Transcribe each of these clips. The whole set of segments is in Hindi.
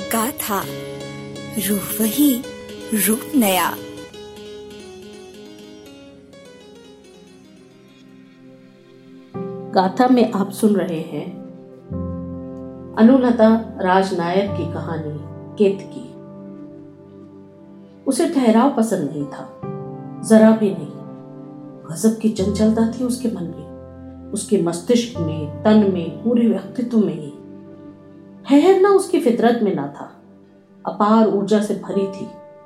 गाथा, रूह वही, रूप नया। गाथा में आप सुन रहे हैं अनुलता राजनायक की कहानी केतकी। उसे ठहराव पसंद नहीं था, जरा भी नहीं। गजब की चंचलता थी उसके मन में, उसके मस्तिष्क में, तन में, पूरे व्यक्तित्व में ही। ठहरना उसकी फितरत में ना था। अपार ऊर्जा से भरी थी,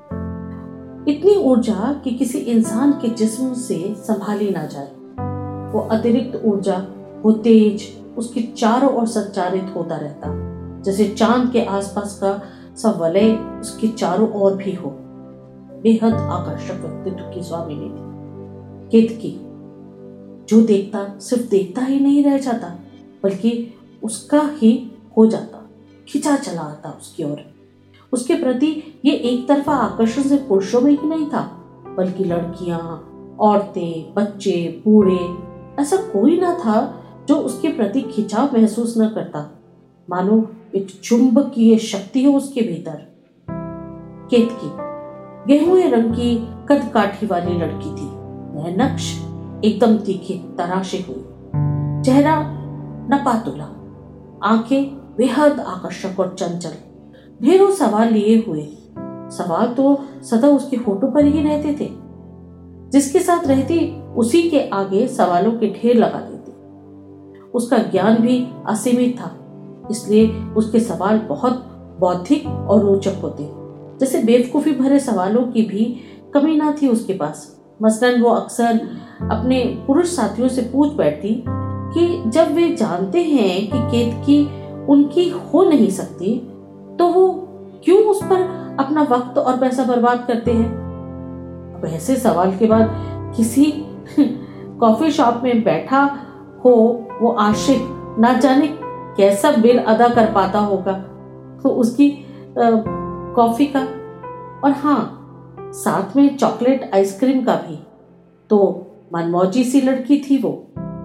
इतनी ऊर्जा कि किसी इंसान के जिस्म से संभाली ना जाए। वो अतिरिक्त ऊर्जा, वो तेज उसके चारों ओर संचारित होता रहता, जैसे चांद के आसपास का सब वलय उसके चारों ओर भी हो। बेहद आकर्षक व्यक्तित्व की स्वामिनी थी केतकी। जो देखता सिर्फ देखता ही नहीं रह जाता, बल्कि उसका ही हो जाता, खिंचा चला आता उसकी ओर। उसके प्रति ये एक तरफा आकर्षण से पुरुषों में ही नहीं था, बल्कि लड़कियां, औरतें, बच्चे, बूढ़े, ऐसा कोई ना था जो उसके प्रति खिंचाव महसूस न करता, मानो एक चुंबकीय शक्ति हो उसके भीतर। केतकी गेहुए रंग की कद काठी वाली लड़की थी, नैनक्श, एकदम तीखी, तराशे हुई, चेहरा नपातुला, आंखें बेहद आकर्षक और चंचल, ढेरों सवाल लिए हुए। सवाल तो सदा उसके होठों पर ही रहते थे। जिसके साथ रहती उसी के आगे सवालों के ढेर लगा देती। उसका ज्ञान भी असीमित था, इसलिए उसके सवाल बहुत बौद्धिक और रोचक होते। जैसे बेवकूफी भरे सवालों की भी कमी ना थी उसके पास। मसलन वो अक्सर अपने पुरुष साथियों से पूछ बैठती कि जब वे जानते हैं कि केतकी उनकी हो नहीं सकती, तो वो क्यों उस पर अपना वक्त और पैसा बर्बाद करते हैं। अब ऐसे सवाल के बाद किसी कॉफी शॉप में बैठा हो वो आशिक ना जाने कैसा बिल अदा कर पाता होगा तो उसकी कॉफी का, और हाँ, साथ में चॉकलेट आइसक्रीम का भी। तो मनमौजी सी लड़की थी वो।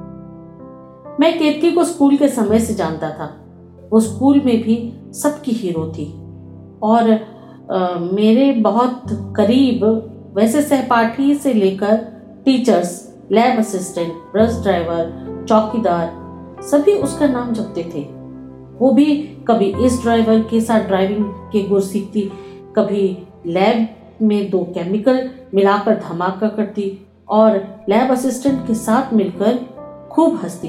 मैं केतकी को स्कूल के समय से जानता था। वो स्कूल में भी सबकी हीरो थी और मेरे बहुत करीब, वैसे सहपाठी से लेकर teachers, lab assistant, bus driver, चौकीदार, सभी उसका नाम जपते थे। वो भी कभी इस ड्राइवर के साथ ड्राइविंग के गुर सीखती, कभी लैब में 2 केमिकल मिलाकर धमाका करती और लैब असिस्टेंट के साथ मिलकर खूब हंसती।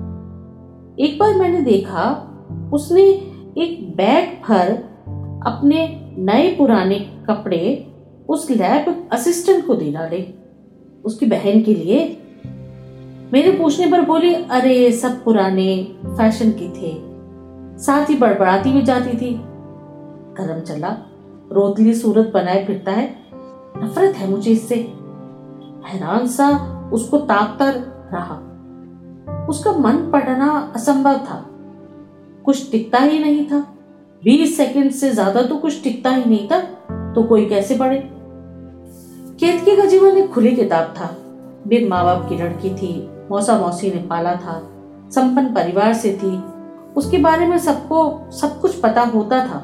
एक बार मैंने देखा उसने एक बैग भर अपने नए पुराने कपड़े उस लैब असिस्टेंट को दे डाले, उसकी बहन के लिए। मेरे पूछने पर बोली, अरे सब पुराने फैशन के थे। साथ ही बड़बड़ाती भी जाती थी, करम चला, रोतली सूरत बनाए फिरता है, नफरत है मुझे इससे। हैरान सा उसको ताकता रहा। उसका मन पढ़ना असंभव था, कुछ टिकता ही नहीं था। 20 सेकंड से ज्यादा तो कुछ टिकता ही नहीं था, तो कोई कैसे पढ़े। केतकी का जीवन एक खुली किताब था। बिन माँ बाप की लड़की थी, मौसा मौसी ने पाला था, संपन्न परिवार से थी। उसके बारे में सबको सब कुछ पता होता था।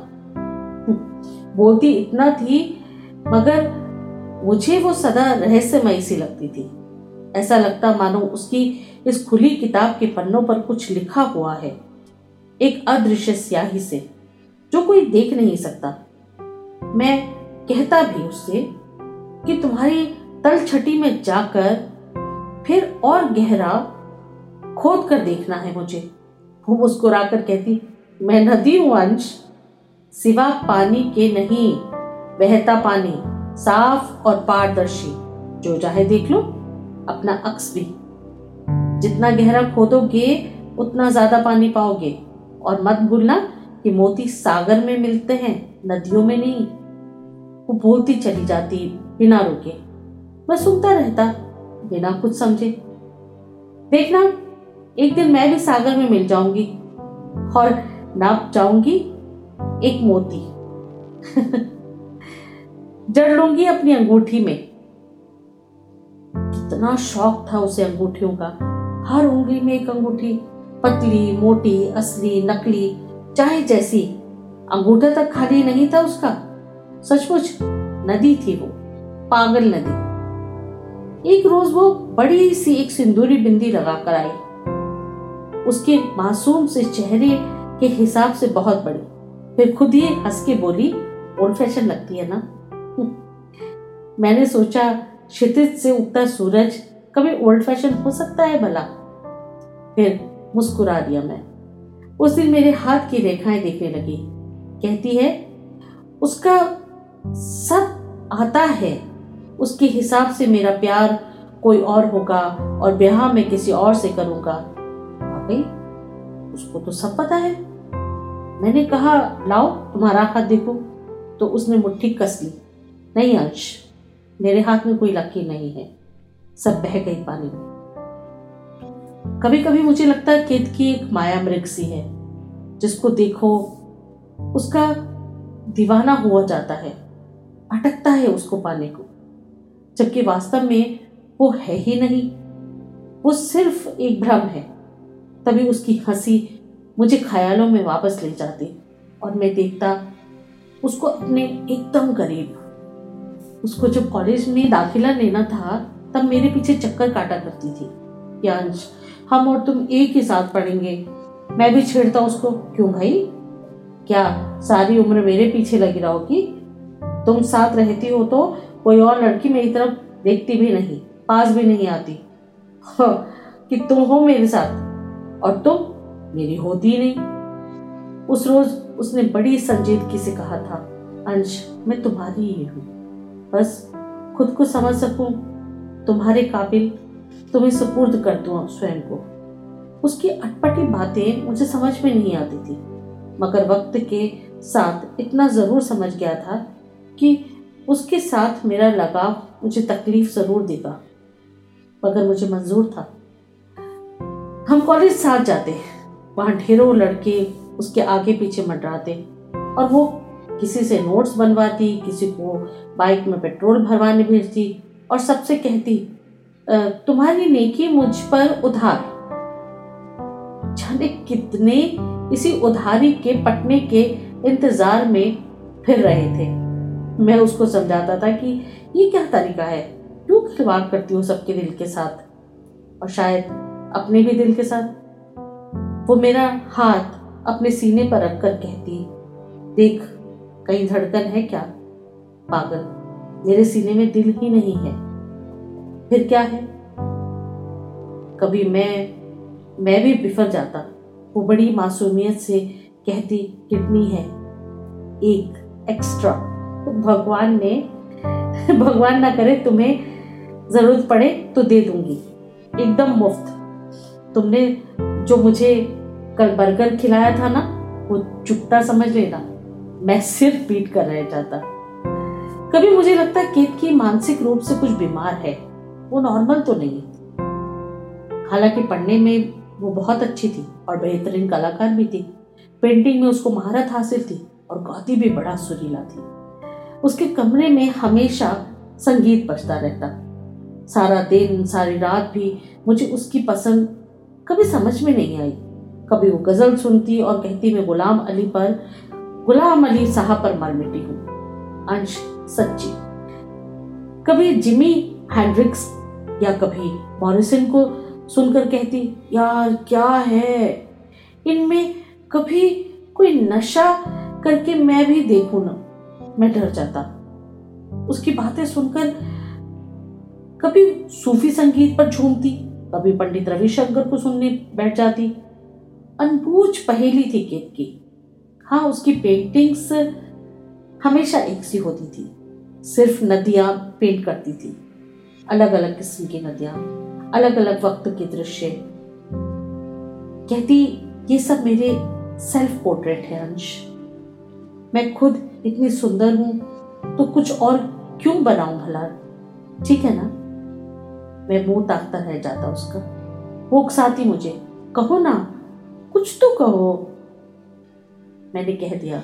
बोलती इतना थी, मगर मुझे वो सदा रहस्यमयी सी लगती थी। ऐसा लगता मानो उसकी इस खुली किताब के पन्नों पर कुछ लिखा हुआ है, एक अदृश्य स्याही से, जो कोई देख नहीं सकता। मैं कहता भी उससे कि तुम्हारी तलछटी में जाकर फिर और गहरा खोद कर देखना है मुझे। वो मुस्कुराकर कहती, मैं नदी हूं अंश, सिवा पानी के नहीं, बहता पानी, साफ और पारदर्शी, जो चाहे देख लो, अपना अक्स भी। जितना गहरा खोदोगे उतना ज्यादा पानी पाओगे, और मत भूलना कि मोती सागर में मिलते हैं, नदियों में नहीं। वो बोलती चली जाती बिना रुके। मैं सुनता रहता बिना कुछ समझे। देखना, एक दिन मैं भी सागर में मिल जाऊंगी और नाप जाऊंगी एक मोती। जड़ लूंगी अपनी अंगूठी में। कितना शौक था उसे अंगूठियों का। हर उंगली में एक अंगूठी, पतली, मोटी, असली, नकली, चाहे जैसी, अंगूठा तक खाली नहीं था उसका। सचमुच नदी थी वो, पागल नदी। एक रोज वो बड़ी सी एक सिंदूरी बिंदी लगाकर आई, उसके मासूम से चेहरे के हिसाब से बहुत बड़ी। फिर खुद ही हंस के बोली, ओल्ड फैशन लगती है ना। मैंने सोचा क्षितिज से उगता सूरज कभी ओल्ड फैशन हो सकता है भला। फिर मुस्कुरा दिया मैं। उस दिन मेरे हाथ की रेखाएं दिखने लगी। कहती है, उसका सब आता है, उसके हिसाब से मेरा प्यार कोई और होगा और ब्याह में किसी और से करूंगा। वाकई उसको तो सब पता है। मैंने कहा, लाओ तुम्हारा हाथ देखो। तो उसने मुट्ठी कस ली। नहीं अंश, मेरे हाथ में कोई लकीर नहीं है, सब बह गई पानी में। कभी कभी मुझे लगता है केतकी एक माया मृग सी है, जिसको देखो उसका दीवाना हुआ जाता है, भटकता है उसको पाने को, जबकि वास्तव में वो है ही नहीं, वो सिर्फ एक भ्रम है। तभी उसकी हंसी मुझे ख्यालों में वापस ले जाती और मैं देखता उसको अपने एकदम करीब। उसको जब कॉलेज में दाखिला लेना था तब मेरे पीछे चक्कर काटा करती थी कि अंश, हम और तुम एक ही साथ पढ़ेंगे। मैं भी छेड़ता उसको, क्यों भाई, क्या सारी उम्र मेरे पीछे लगी रहोगी? तुम साथ रहती हो तो कोई और लड़की मेरी तरफ देखती भी नहीं, पास भी नहीं आती कि तुम हो मेरे साथ और तुम मेरी होती नहीं। उस रोज उसने बड़ी संजीदगी से कहा था, अंश मैं तुम्हारी ही हूँ, बस खुद को समझ सकूं, तुम्हारे काबिल तुम्हें सुपुर्द कर दूं स्वयं को। उसकी अटपटी बातें मुझे समझ में नहीं आती थी, मगर वक्त के साथ इतना जरूर समझ गया था कि उसके साथ मेरा लगाव मुझे तकलीफ जरूर देगा, मगर मुझे मंजूर था। हम कॉलेज साथ जाते, वहां ढेरों लड़के उसके आगे पीछे मंडराते और वो किसी से नोट्स बनवाती, किसी को बाइक में पेट्रोल भरवाने भेजती और सबसे कहती, तुम्हारी नेकी मुझ पर उधार। जाने कितने इसी उधारी के पटने के इंतजार में फिर रहे थे। मैं उसको समझाता था कि ये क्या तरीका है, क्यों खिलवाड़ करती हो सबके दिल के साथ और शायद अपने भी दिल के साथ। वो मेरा हाथ अपने सीने पर रखकर कहती, देख कहीं धड़कन है क्या? पागल, मेरे सीने में दिल ही नहीं है। फिर क्या है? कभी मैं भी बिफर जाता। वो बड़ी मासूमियत से कहती, किडनी है एक एक्स्ट्रा, भगवान ना करे तुम्हें जरूरत पड़े तो दे दूंगी, एकदम मुफ्त। तुमने जो मुझे कल बर्गर खिलाया था ना, वो चुट्टा समझ लेना, मैं सिर पीट कर रह जाता। कभी मुझे लगता है केतकी मानसिक रूप से कुछ बीमार है, वो नॉर्मल तो नहीं। हालांकि पढ़ने में वो बहुत अच्छी थी और बेहतरीन कलाकार भी थी। पेंटिंग में उसको महारत हासिल थी और गाती भी बड़ा सुरीला थी। उसके कमरे में हमेशा संगीत बजता रहता। सारा दिन सारी रात भी मुझे उसकी पसंद कभी समझ में नहीं आई। कभी वो गजल सुनती और कहती, मैं गुलाम अली साहब पर मर मिटी हूँ। अंश सच्ची। कभी जिमी हैंड्रिक्स या कभी मॉरिसन को सुनकर कहती, यार क्या है इनमें, कभी कोई नशा करके मैं भी देखूं ना। मैं डर जाता उसकी बातें सुनकर। कभी सूफी संगीत पर झूमती, कभी पंडित रविशंकर को सुनने बैठ जाती। अनबूझ पहेली थी केतकी। हाँ, उसकी पेंटिंग्स हमेशा एक सी होती थी, सिर्फ नदियां पेंट करती थी, अलग अलग किस्म की नदियां, अलग अलग वक्त के दृश्य। कहती, ये सब मेरे सेल्फ पोर्ट्रेट है अंश, मैं खुद इतनी सुंदर हूं तो कुछ और क्यों बनाऊं भला, ठीक है ना। मैं मुंह ताकता रह जाता उसका। वो उकसाती मुझे, कहो ना, कुछ तो कहो। मैंने कह दिया,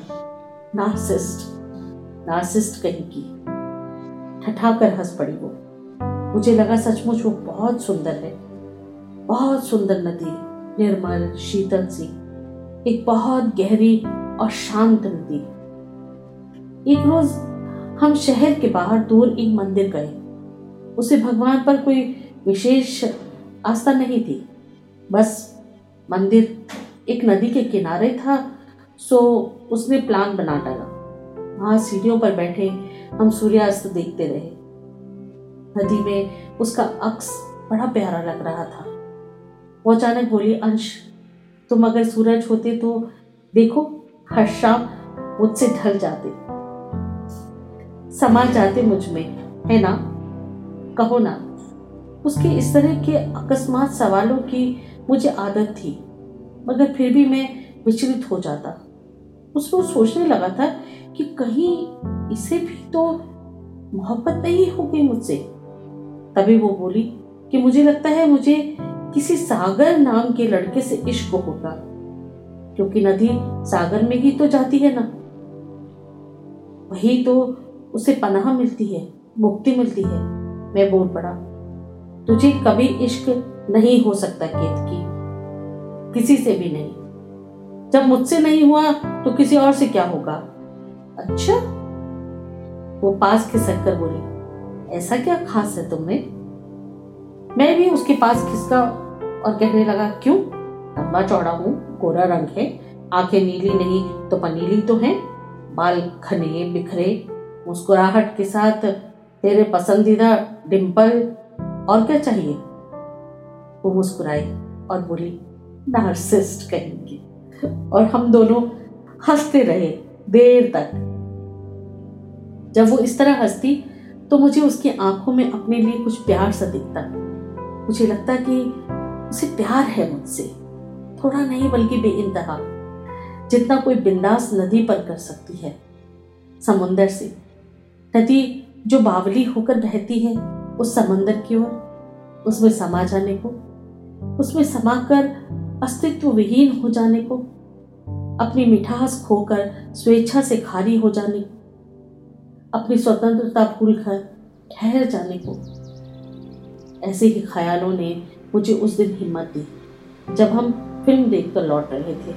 नार्सिस्ट कहीं की। ठठाकर हंस पड़ी वो। मुझे लगा सचमुच वो बहुत सुंदर है, बहुत सुंदर नदी, निर्मल शीतल सी, एक बहुत गहरी और शांत नदी। एक रोज हम शहर के बाहर दूर एक मंदिर गए। उसे भगवान पर कोई विशेष आस्था नहीं थी, बस मंदिर एक नदी के किनारे था, सो उसने प्लान बना डाला। वहां सीढ़ियों पर बैठे हम सूर्यास्त देखते रहे। नदी में उसका अक्स बड़ा प्यारा लग रहा था। वो अचानक बोली, अंश, तुम अगर सूरज होते तो देखो, हर शाम मुझसे ढल जाते, समा जाते मुझ में, है ना? कहो ना। उसके इस तरह के अकस्मात सवालों की मुझे आदत थी, मगर फिर भी मैं विचलित हो जाता। उसको सोचने लगा था कि कहीं इसे भी तो मोहब्बत नहीं हो गई मुझसे। तभी वो बोली कि मुझे लगता है मुझे किसी सागर नाम के लड़के से इश्क होगा, क्योंकि नदी सागर में ही तो जाती है ना, वही तो उसे पनाह मिलती है, मुक्ति मिलती है। मैं बोल पड़ा, तुझे कभी इश्क नहीं हो सकता केतकी, किसी से भी नहीं। जब मुझसे नहीं हुआ तो किसी और से क्या होगा? अच्छा, वो पास खिसक कर बोली, ऐसा क्या खास है तुमने? मैं भी उसके पास खिसका और कहने लगा, क्यों? लंबा चौड़ा हूं, गोरा रंग है, आंखें नीली नहीं तो पनीली तो हैं, बाल घने बिखरे, मुस्कुराहट के साथ तेरे पसंदीदा डिंपल, और क्या चाहिए? वो मुस्कुराई और बोली, नार्सिसिस्ट कहेंगे। और हम दोनों हंसते रहे देर तक। जब वो इस तरह हंसती तो मुझे उसकी आंखों में अपने लिए कुछ प्यार सा दिखता। मुझे लगता कि उसे प्यार है मुझसे, थोड़ा नहीं बल्कि बेइंतहा, जितना कोई बिंदास नदी पर कर सकती है। समुंदर से नदी जो बावली होकर बहती है उस समंदर की ओर, उसमें समा जाने को, उसमें समाकर अस्तित्व विहीन हो जाने को, अपनी मिठास खोकर स्वेच्छा से खाली हो जाने को, अपनी स्वतंत्रता भूलकर ठहर जाने को। ऐसे ही ख्यालों ने मुझे उस दिन हिम्मत दी जब हम फिल्म देखकर लौट रहे थे।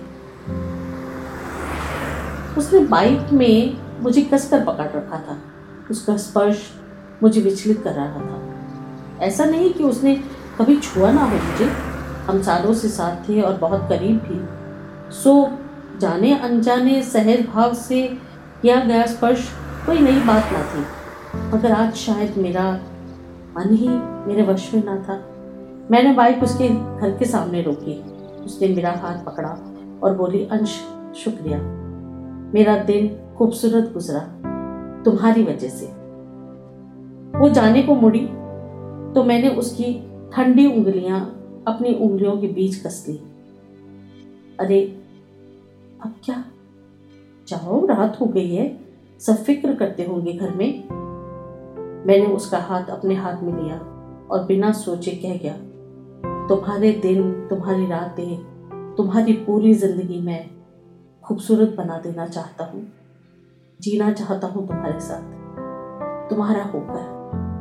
उसने बाइक में मुझे कसकर पकड़ रखा था। उसका स्पर्श मुझे विचलित कर रहा था। ऐसा नहीं कि उसने कभी छुआ ना हो मुझे, हम सालों से साथ थे और बहुत करीब भी। सो जाने अनजाने सहज भाव से किया गया स्पर्श कोई नई बात ना थी, मगर आज शायद मेरा मन ही मेरे वश में ना था। मैंने बाइक उसके घर के सामने रोकी। उसने मेरा हाथ पकड़ा और बोली, अंश, शुक्रिया, मेरा दिन खूबसूरत गुजरा तुम्हारी वजह से। वो जाने को मुड़ी तो मैंने उसकी ठंडी उंगलियां अपनी उंगलियों के बीच कस ली। अरे अब क्या, जाओ, रात हो गई है, सब फिक्र करते होंगे घर में। मैंने उसका हाथ अपने हाथ में लिया और बिना सोचे कह गया, तुम्हारे दिन, तुम्हारी रातें, तुम्हारी पूरी जिंदगी मैं खूबसूरत बना देना चाहता हूँ। जीना चाहता हूँ तुम्हारे साथ, तुम्हारा होकर।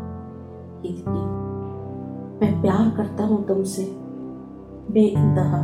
मैं प्यार करता हूँ तुमसे बेइंतहा।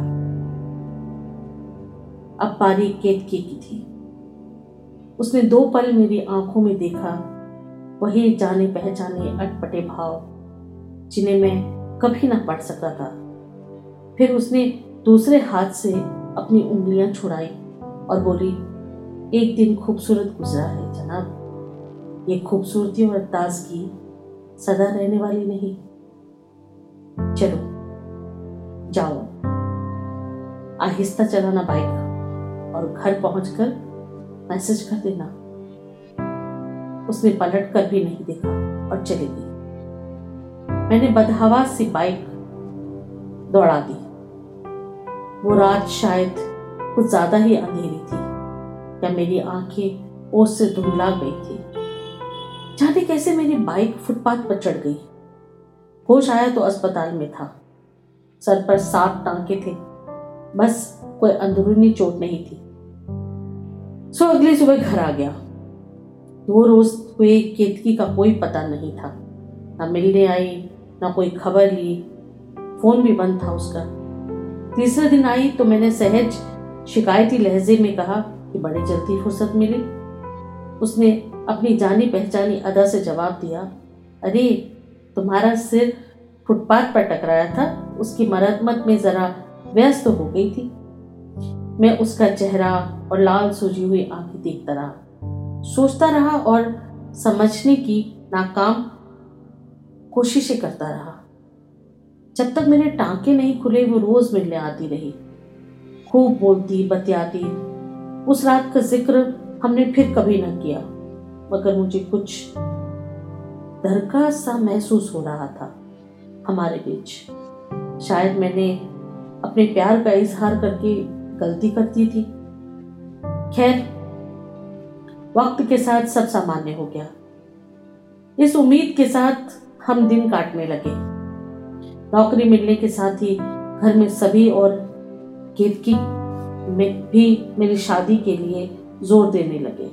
अब बारी केतकी की थी। उसने 2 पल मेरी आंखों में देखा, वही जाने पहचाने अटपटे भाव जिन्हें मैं कभी ना पढ़ सका था। फिर उसने दूसरे हाथ से अपनी उंगलियां छुड़ाई और बोली, एक दिन खूबसूरत गुजरा है जनाब। ये खूबसूरती और ताजगी सदा रहने वाली नहीं। चलो जाओ, आहिस्ता चलाना बाइक और घर पहुंचकर मैसेज कर देना। उसने पलट कर भी नहीं देखा और चली गई। मैंने बदहवास सी बाइक दौड़ा दी। वो रात शायद कुछ ज्यादा ही अंधेरी थी या मेरी आंखें ओस से धुंधला गई थी। जाने कैसे मेरी बाइक फुटपाथ पर चढ़ गई। होश आया तो अस्पताल में था। सर पर 7 टांके थे, बस कोई अंदरूनी चोट नहीं थी। सो अगली सुबह घर आ गया। 2 रोज हुए केतकी का कोई पता नहीं था। ना मिलने आई, ना कोई खबर ली, फोन भी बंद था उसका। तीसरे दिन आई तो मैंने सहज शिकायती लहजे में कहा, कि बड़ी जल्दी फुर्सत मिली। उसने अपनी जानी पहचानी अदा से जवाब दिया, अरे तुम्हारा सिर फुटपाथ पर टकराया था, उसकी मरम्मत में जरा व्यस्त हो गई थी। मैं उसका चेहरा और लाल सूजी हुई आंखें देखता रहा, सोचता रहा और समझने की नाकाम कोशिशें करता रहा। जब तक मेरे टांके नहीं खुले वो रोज मिलने आती रही, खूब बोलती बतियाती। उस रात का जिक्र हमने फिर कभी न किया, मगर मुझे कुछ धड़का सा महसूस हो रहा था हमारे बीच। शायद मैंने अपने प्यार का इजहार करके गलती कर दी थी। खैर, वक्त के साथ सब सामान्य हो गया। इस उम्मीद के साथ हम दिन काटने लगे। नौकरी मिलने के साथ ही घर में सभी और केतकी में भी मेरी शादी के लिए जोर देने लगे।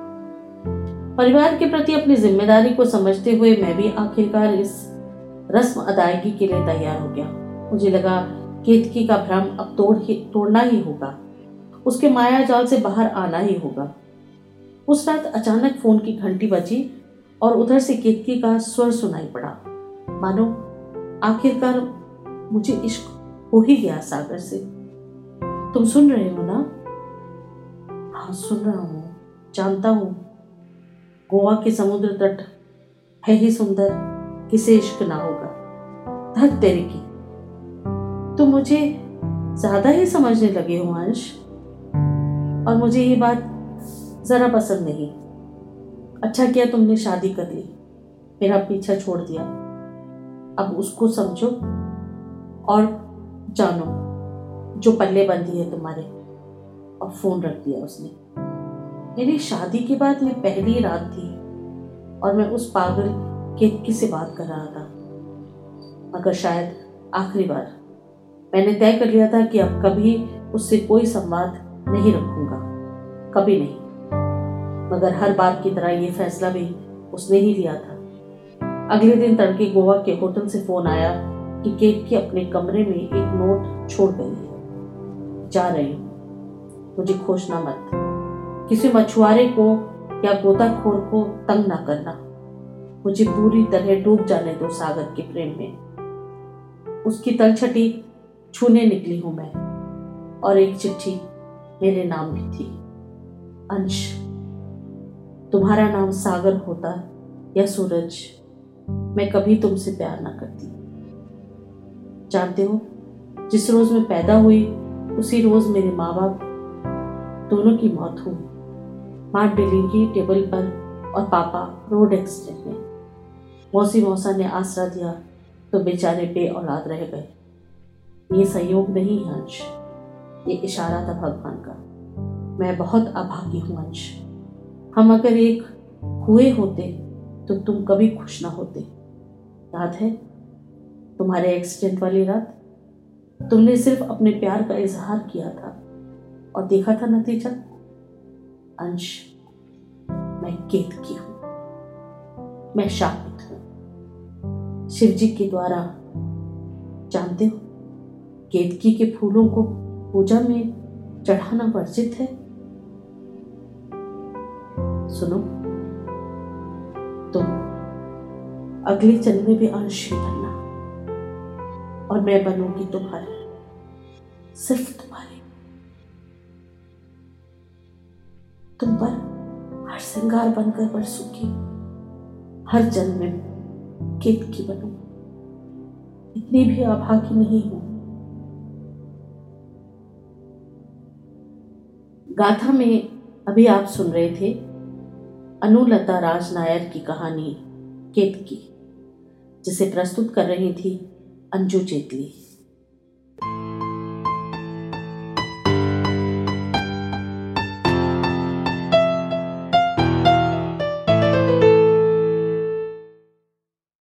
परिवार के प्रति अपनी जिम्मेदारी को समझते हुए मैं भी आखिरकार इस रस्म अदायगी के लिए तैयार हो गया। मुझे लगा केतकी का भ्रम अब तोड़ना ही होगा, उसके माया जाल से बाहर आना ही होगा। उस रात अचानक फोन की घंटी बजी और उधर से केतकी का स्वर सुनाई पड़ा, मानो आखिरकार मुझे इश्क हो ही गया सागर से। तुम सुन रहे हो ना? हाँ सुन रहा हूँ, जानता हूँ। गोवा के समुद्र तट है ही सुंदर, किसे इश्क ना होगा। धत तेरे की, तुम मुझे ज्यादा ही समझने लगे हो अंश, और मुझे ये बात जरा पसंद नहीं। अच्छा किया तुमने शादी कर ली, मेरा पीछा छोड़ दिया। अब उसको समझो और जानो जो पल्ले बंधी है तुम्हारे। और फोन रख दिया उसने। मेरी शादी के बाद ये पहली रात थी और मैं उस पागल केतकी से बात कर रहा था, मगर शायद आखिरी बार। मैंने तय कर लिया था कि अब कभी उससे कोई संवाद नहीं रखूंगा, कभी नहीं। मगर हर बार की तरह ये फैसला भी उसने ही लिया था। अगले दिन तड़के गोवा के होटल से फोन आया कि केतकी अपने कमरे में एक नोट छोड़ गई है, जा रही हूं, मुझे खोजना मत। किसी मछुआरे को या गोताखोर को तंग ना करना। मुझे पूरी तरह डूब जाने दो सागर के प्रेम में। उसकी तलछटी छूने निकली हूं मैं। और एक चिट्ठी मेरे नाम भी थी। अंश, तुम्हारा नाम सागर होता या सूरज, मैं कभी तुमसे प्यार ना करती। जानते हो, जिस रोज मैं पैदा हुई उसी रोज मेरे माँ बाप दोनों की मौत हुई। माँ डिलीवरी टेबल पर और पापा रोड एक्सीडेंट में। मौसी मौसा ने आसरा दिया तो बेचारे बे औलाद रह गए। ये संयोग नहीं है अंश, ये इशारा था भगवान का। मैं बहुत अभागी हूँ अंश। हम अगर एक हुए होते तो तुम कभी खुश ना होते। याद है तुम्हारे एक्सीडेंट वाली रात? तुमने सिर्फ अपने प्यार का इजहार किया था और देखा था नतीजा। अंश, मैं केतकी हूं, मैं शापित हूं शिव जी के द्वारा। जानते हो, केतकी के फूलों को पूजा में चढ़ाना वर्जित है। सुनो, तुम अगले जन्म में भी अंश ही बनना और मैं बनूंगी तुम्हारी, सिर्फ तुम्हारी। तुम पर हर श्रृंगार बनकर बरसूंगी, हर जन्म में केतकी बनूं। इतनी भी अभागी नहीं हूं। गाथा में अभी आप सुन रहे थे अनुलता राजनायर की कहानी केतकी, जिसे प्रस्तुत कर रही थी अंजू जेतली।